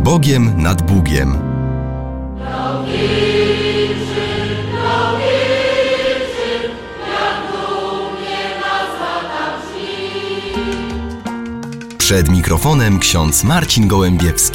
Bogiem nad Bugiem. Przed mikrofonem ksiądz Marcin Gołębiewski.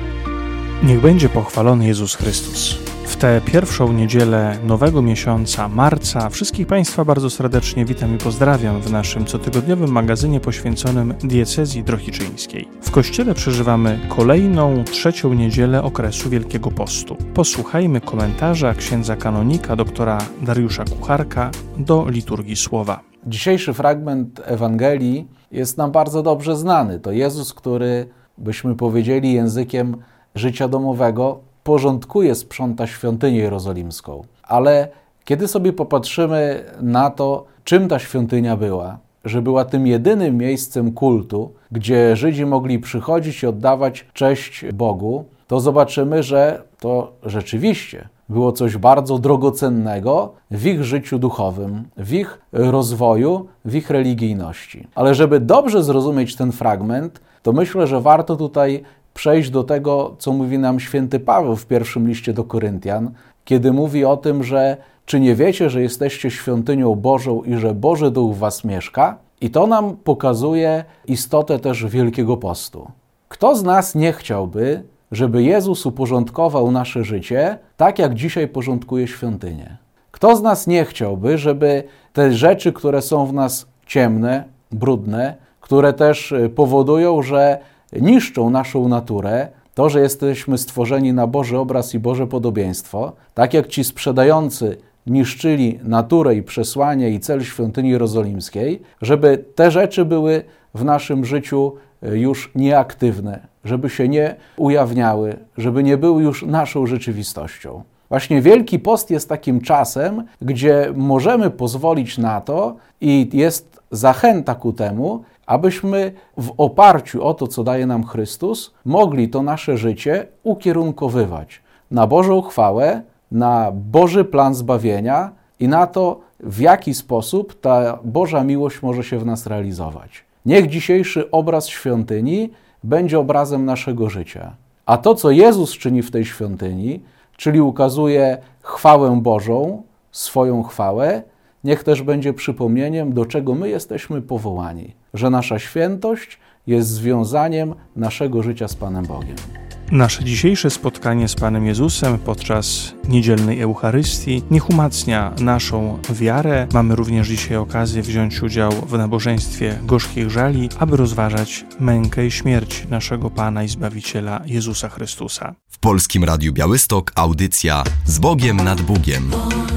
Niech będzie pochwalony Jezus Chrystus. W tę pierwszą niedzielę nowego miesiąca, marca, wszystkich Państwa bardzo serdecznie witam i pozdrawiam w naszym cotygodniowym magazynie poświęconym diecezji drohiczyńskiej. W Kościele przeżywamy kolejną, trzecią niedzielę okresu Wielkiego Postu. Posłuchajmy komentarza księdza kanonika doktora Dariusza Kucharka do liturgii słowa. Dzisiejszy fragment Ewangelii jest nam bardzo dobrze znany. To Jezus, który, byśmy powiedzieli językiem życia domowego, porządkuje, sprząta świątynię jerozolimską. Ale kiedy sobie popatrzymy na to, czym ta świątynia była, że była tym jedynym miejscem kultu, gdzie Żydzi mogli przychodzić i oddawać cześć Bogu, to zobaczymy, że to rzeczywiście było coś bardzo drogocennego w ich życiu duchowym, w ich rozwoju, w ich religijności. Ale żeby dobrze zrozumieć ten fragment, to myślę, że warto tutaj przejść do tego, co mówi nam święty Paweł w pierwszym liście do Koryntian, kiedy mówi o tym, że czy nie wiecie, że jesteście świątynią Bożą i że Boży Duch w was mieszka? I to nam pokazuje istotę też Wielkiego Postu. Kto z nas nie chciałby, żeby Jezus uporządkował nasze życie tak, jak dzisiaj porządkuje świątynię? Kto z nas nie chciałby, żeby te rzeczy, które są w nas ciemne, brudne, które też powodują, że niszczą naszą naturę, to, że jesteśmy stworzeni na Boży obraz i Boże podobieństwo, tak jak ci sprzedający niszczyli naturę i przesłanie i cel świątyni jerozolimskiej, żeby te rzeczy były w naszym życiu już nieaktywne, żeby się nie ujawniały, żeby nie były już naszą rzeczywistością. Właśnie Wielki Post jest takim czasem, gdzie możemy pozwolić na to i jest zachęta ku temu, abyśmy w oparciu o to, co daje nam Chrystus, mogli to nasze życie ukierunkowywać na Bożą chwałę, na Boży plan zbawienia i na to, w jaki sposób ta Boża miłość może się w nas realizować. Niech dzisiejszy obraz świątyni będzie obrazem naszego życia. A to, co Jezus czyni w tej świątyni, czyli ukazuje chwałę Bożą, swoją chwałę, niech też będzie przypomnieniem, do czego my jesteśmy powołani, że nasza świętość jest związaniem naszego życia z Panem Bogiem. Nasze dzisiejsze spotkanie z Panem Jezusem podczas niedzielnej Eucharystii niech umacnia naszą wiarę. Mamy również dzisiaj okazję wziąć udział w nabożeństwie gorzkich żali, aby rozważać mękę i śmierć naszego Pana i Zbawiciela Jezusa Chrystusa. W Polskim Radiu Białystok audycja Z Bogiem nad Bugiem.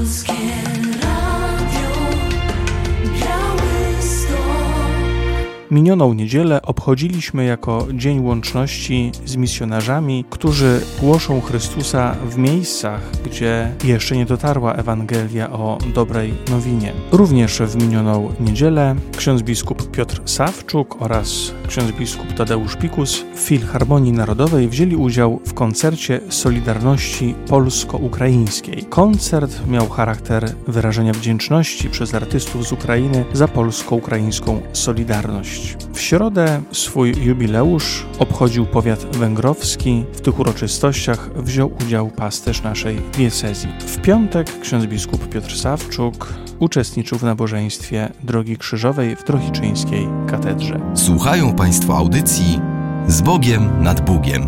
Minioną niedzielę obchodziliśmy jako Dzień Łączności z misjonarzami, którzy głoszą Chrystusa w miejscach, gdzie jeszcze nie dotarła Ewangelia o dobrej nowinie. Również w minioną niedzielę ksiądz biskup Piotr Sawczuk oraz ksiądz biskup Tadeusz Pikus w Filharmonii Narodowej wzięli udział w koncercie Solidarności Polsko-Ukraińskiej. Koncert miał charakter wyrażenia wdzięczności przez artystów z Ukrainy za polsko-ukraińską solidarność. W środę swój jubileusz obchodził powiat węgrowski. W tych uroczystościach wziął udział pasterz naszej diecezji. W piątek ksiądz biskup Piotr Sawczuk uczestniczył w nabożeństwie Drogi Krzyżowej w Drohiczyńskiej katedrze. Słuchają Państwo audycji Z Bogiem nad Bugiem.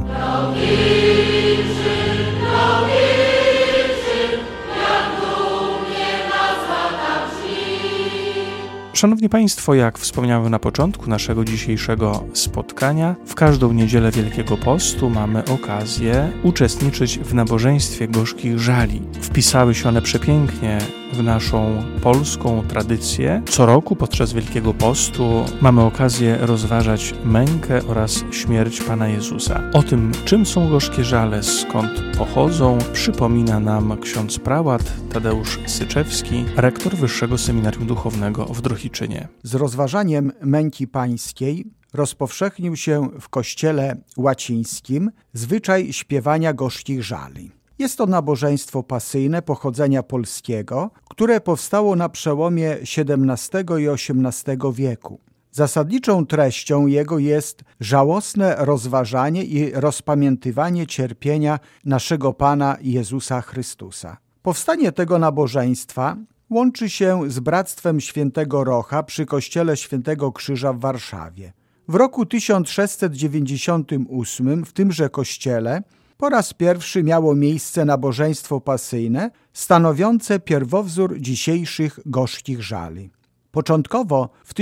Szanowni Państwo, jak wspomniałem na początku naszego dzisiejszego spotkania, w każdą niedzielę Wielkiego Postu mamy okazję uczestniczyć w nabożeństwie gorzkich żali. Wpisały się one przepięknie w naszą polską tradycję. Co roku podczas Wielkiego Postu mamy okazję rozważać mękę oraz śmierć Pana Jezusa. O tym, czym są gorzkie żale, skąd pochodzą, przypomina nam ksiądz prałat Tadeusz Syczewski, rektor Wyższego Seminarium Duchownego w Drohiczynie. Z rozważaniem męki pańskiej rozpowszechnił się w kościele łacińskim zwyczaj śpiewania gorzkich żali. Jest to nabożeństwo pasyjne pochodzenia polskiego, które powstało na przełomie XVII i XVIII wieku. Zasadniczą treścią jego jest żałosne rozważanie i rozpamiętywanie cierpienia naszego Pana Jezusa Chrystusa. Powstanie tego nabożeństwa łączy się z Bractwem Świętego Rocha przy kościele Świętego Krzyża w Warszawie. W roku 1698 w tymże kościele po raz pierwszy miało miejsce nabożeństwo pasyjne stanowiące pierwowzór dzisiejszych gorzkich żali. Początkowo w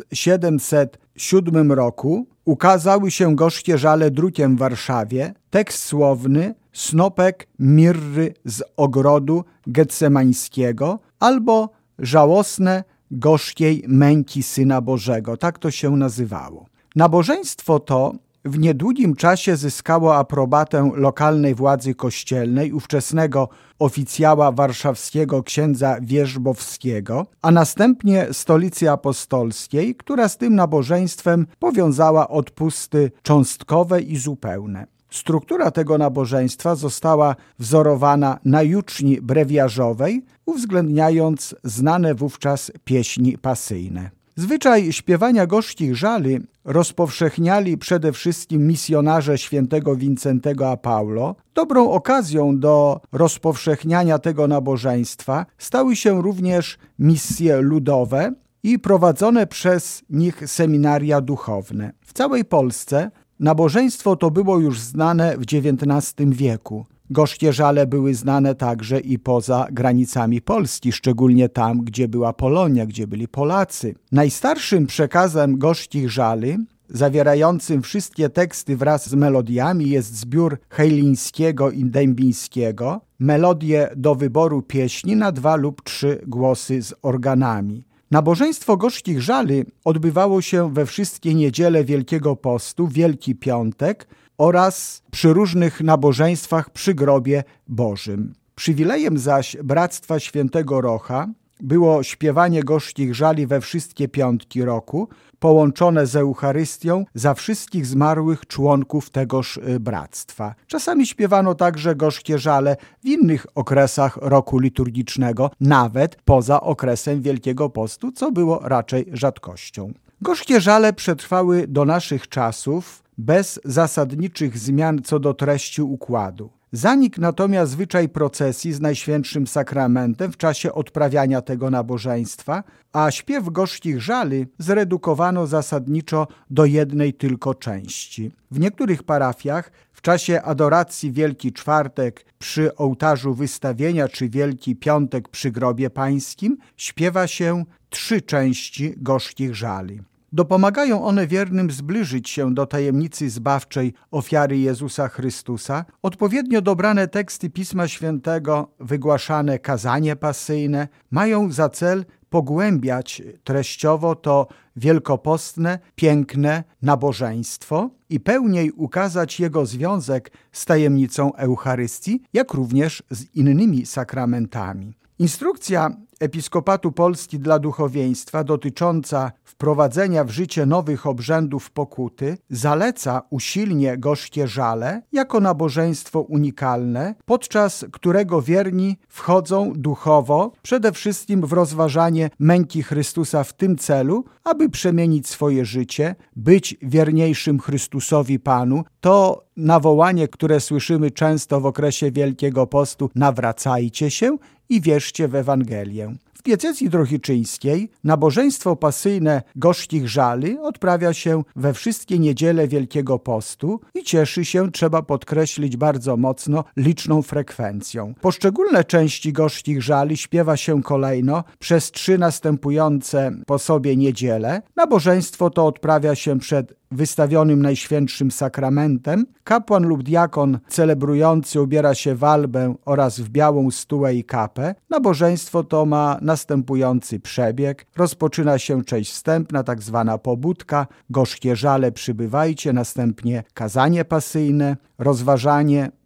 1707 roku ukazały się gorzkie żale drukiem w Warszawie, tekst słowny Snopek mirry z ogrodu getsemańskiego albo żałosne gorzkiej męki Syna Bożego, tak to się nazywało. Nabożeństwo to w niedługim czasie zyskało aprobatę lokalnej władzy kościelnej, ówczesnego oficjała warszawskiego księdza Wierzbowskiego, a następnie Stolicy Apostolskiej, która z tym nabożeństwem powiązała odpusty cząstkowe i zupełne. Struktura tego nabożeństwa została wzorowana na juczni brewiarzowej, uwzględniając znane wówczas pieśni pasyjne. Zwyczaj śpiewania gorzkich żali rozpowszechniali przede wszystkim misjonarze świętego Wincentego a Paulo. Dobrą okazją do rozpowszechniania tego nabożeństwa stały się również misje ludowe i prowadzone przez nich seminaria duchowne. W całej Polsce nabożeństwo to było już znane w XIX wieku. Gorzkie żale były znane także i poza granicami Polski, szczególnie tam, gdzie była Polonia, gdzie byli Polacy. Najstarszym przekazem gorzkich żali, zawierającym wszystkie teksty wraz z melodiami, jest zbiór Hejlińskiego i Dębińskiego, melodie do wyboru pieśni na 2 lub 3 głosy z organami. Nabożeństwo gorzkich żali odbywało się we wszystkie niedziele Wielkiego Postu, Wielki Piątek oraz przy różnych nabożeństwach przy grobie Bożym. Przywilejem zaś Bractwa Świętego Rocha było śpiewanie gorzkich żali we wszystkie piątki roku, połączone z Eucharystią za wszystkich zmarłych członków tegoż bractwa. Czasami śpiewano także gorzkie żale w innych okresach roku liturgicznego, nawet poza okresem Wielkiego Postu, co było raczej rzadkością. Gorzkie żale przetrwały do naszych czasów bez zasadniczych zmian co do treści układu. Zanikł natomiast zwyczaj procesji z Najświętszym Sakramentem w czasie odprawiania tego nabożeństwa, a śpiew gorzkich żali zredukowano zasadniczo do jednej tylko części. W niektórych parafiach w czasie adoracji Wielki Czwartek przy ołtarzu wystawienia czy Wielki Piątek przy grobie pańskim śpiewa się 3 części gorzkich żali. Dopomagają one wiernym zbliżyć się do tajemnicy zbawczej ofiary Jezusa Chrystusa. Odpowiednio dobrane teksty Pisma Świętego, wygłaszane kazanie pasyjne mają za cel pogłębiać treściowo to wielkopostne, piękne nabożeństwo i pełniej ukazać jego związek z tajemnicą Eucharystii, jak również z innymi sakramentami. Instrukcja Episkopatu Polski dla duchowieństwa dotycząca wprowadzenia w życie nowych obrzędów pokuty zaleca usilnie gorzkie żale jako nabożeństwo unikalne, podczas którego wierni wchodzą duchowo przede wszystkim w rozważanie męki Chrystusa w tym celu, aby przemienić swoje życie, być wierniejszym Chrystusowi Panu. To nawołanie, które słyszymy często w okresie Wielkiego Postu: nawracajcie się i wierzcie w Ewangelię. W diecezji drohiczyńskiej nabożeństwo pasyjne gorzkich żali odprawia się we wszystkie niedziele Wielkiego Postu i cieszy się, trzeba podkreślić bardzo mocno, liczną frekwencją. Poszczególne części gorzkich żali śpiewa się kolejno przez 3 następujące po sobie niedziele. Nabożeństwo to odprawia się przed wystawionym Najświętszym Sakramentem. Kapłan lub diakon celebrujący ubiera się w albę oraz w białą stułę i kapę. Nabożeństwo to ma następujący przebieg. Rozpoczyna się część wstępna, tak zwana pobudka, gorzkie żale przybywajcie, następnie kazanie pasyjne, rozważanie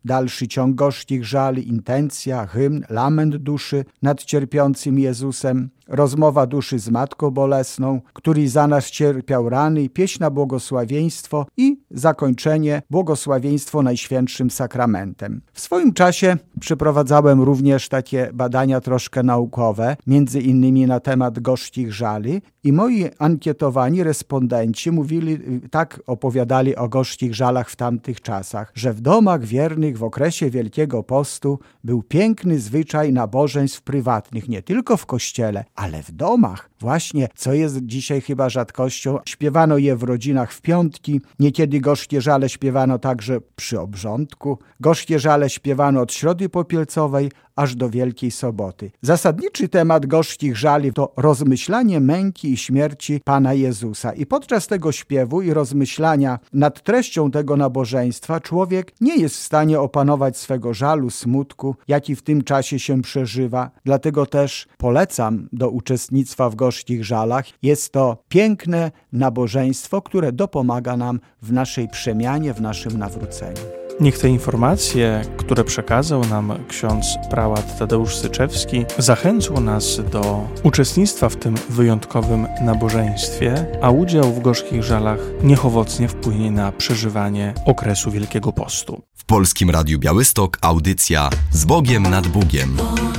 dalszy ciąg gorzkich żali, intencja, hymn, lament duszy nad cierpiącym Jezusem, rozmowa duszy z Matką Bolesną, który za nas cierpiał rany, pieśń na błogosławieństwo i zakończenie błogosławieństwo Najświętszym Sakramentem. W swoim czasie przeprowadzałem również takie badania troszkę naukowe, między innymi na temat gorzkich żali i moi ankietowani respondenci opowiadali o gorzkich żalach w tamtych czasach, że w domach wiernych w okresie Wielkiego Postu był piękny zwyczaj nabożeństw prywatnych, nie tylko w kościele, ale w domach. Właśnie, co jest dzisiaj chyba rzadkością, śpiewano je w rodzinach w piątki, niekiedy gorzkie żale śpiewano także przy obrządku, gorzkie żale śpiewano od Środy Popielcowej aż do Wielkiej Soboty. Zasadniczy temat gorzkich żali to rozmyślanie męki i śmierci Pana Jezusa. I podczas tego śpiewu i rozmyślania nad treścią tego nabożeństwa człowiek nie jest w stanie opanować swego żalu, smutku, jaki w tym czasie się przeżywa. Dlatego też polecam do uczestnictwa w gorzkich żalach. Jest to piękne nabożeństwo, które dopomaga nam w naszej przemianie, w naszym nawróceniu. Niech te informacje, które przekazał nam ksiądz prałat Tadeusz Syczewski, zachęcą nas do uczestnictwa w tym wyjątkowym nabożeństwie, a udział w gorzkich żalach niech owocnie wpłynie na przeżywanie okresu Wielkiego Postu. W Polskim Radiu Białystok audycja Z Bogiem nad Bugiem.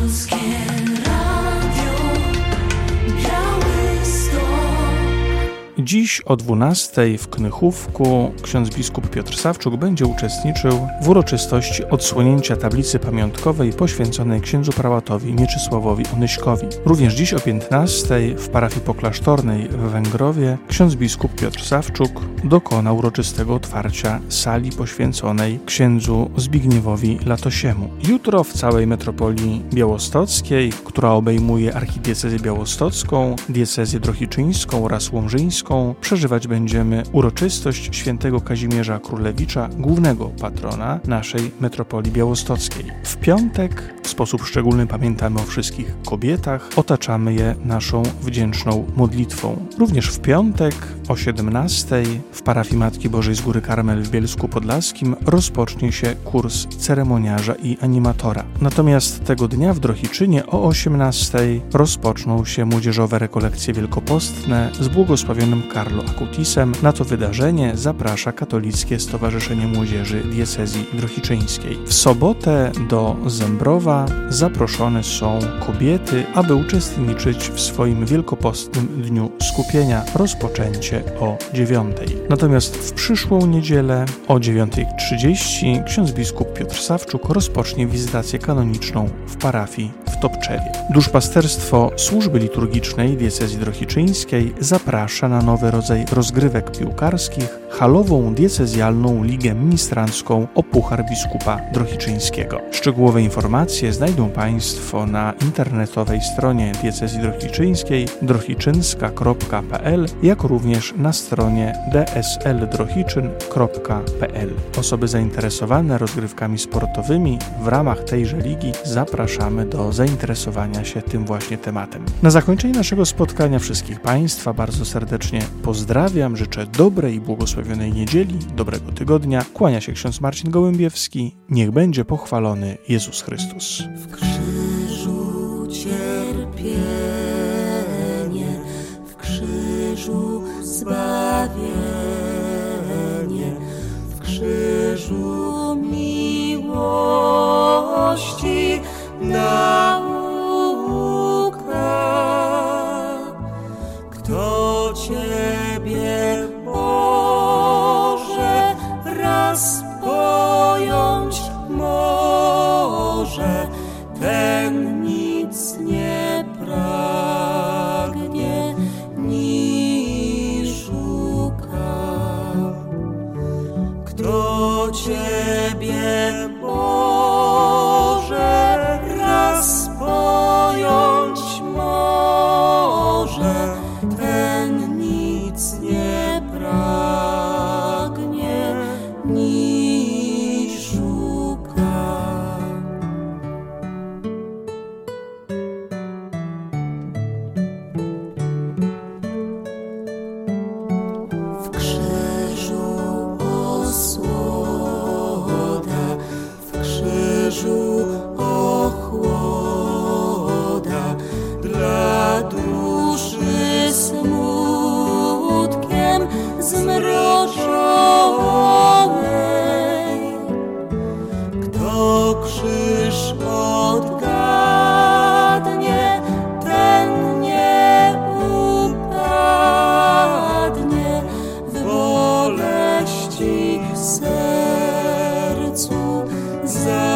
Dziś o 12:00 w Knychówku ksiądz biskup Piotr Sawczuk będzie uczestniczył w uroczystości odsłonięcia tablicy pamiątkowej poświęconej księdzu prałatowi Mieczysławowi Onyśkowi. Również dziś o 15:00 w parafii poklasztornej w Węgrowie ksiądz biskup Piotr Sawczuk dokona uroczystego otwarcia sali poświęconej księdzu Zbigniewowi Latosiemu. Jutro w całej metropolii białostockiej, która obejmuje archidiecezję białostocką, diecezję drohiczyńską oraz łomżyńską, przeżywać będziemy uroczystość świętego Kazimierza Królewicza, głównego patrona naszej metropolii białostockiej. W piątek w sposób szczególny pamiętamy o wszystkich kobietach, otaczamy je naszą wdzięczną modlitwą. Również w piątek o 17:00 w parafii Matki Bożej z Góry Karmel w Bielsku Podlaskim rozpocznie się kurs ceremoniarza i animatora. Natomiast tego dnia w Drohiczynie o 18:00 rozpoczną się młodzieżowe rekolekcje wielkopostne z błogosławionym Carlo Acutisem. Na to wydarzenie zaprasza Katolickie Stowarzyszenie Młodzieży Diecezji Drohiczyńskiej. W sobotę do Zembrowa zaproszone są kobiety, aby uczestniczyć w swoim wielkopostnym dniu skupienia, rozpoczęcie o 9:00. Natomiast w przyszłą niedzielę o 9:30 ksiądz biskup Piotr Sawczuk rozpocznie wizytację kanoniczną w parafii w Topczewie. Duszpasterstwo Służby Liturgicznej Diecezji Drohiczyńskiej zaprasza na nowy rodzaj rozgrywek piłkarskich, halową diecezjalną ligę ministrancką o Puchar Biskupa Drohiczyńskiego. Szczegółowe informacje znajdą Państwo na internetowej stronie Diecezji Drohiczyńskiej drohiczynska.pl, jak również na stronie dsldrohiczyn.pl. Osoby zainteresowane rozgrywkami sportowymi w ramach tejże ligi zapraszamy do zainteresowania się tym właśnie tematem. Na zakończenie naszego spotkania wszystkich Państwa bardzo serdecznie pozdrawiam, życzę dobrej i błogosławionej niedzieli, dobrego tygodnia. Kłania się ksiądz Marcin Gołębiewski. Niech będzie pochwalony Jezus Chrystus. W krzyżu cierpienie, w krzyżu zbawienie, w krzyżu miłości nauka. Kto Ciebie, Boże, raz pojąć może, za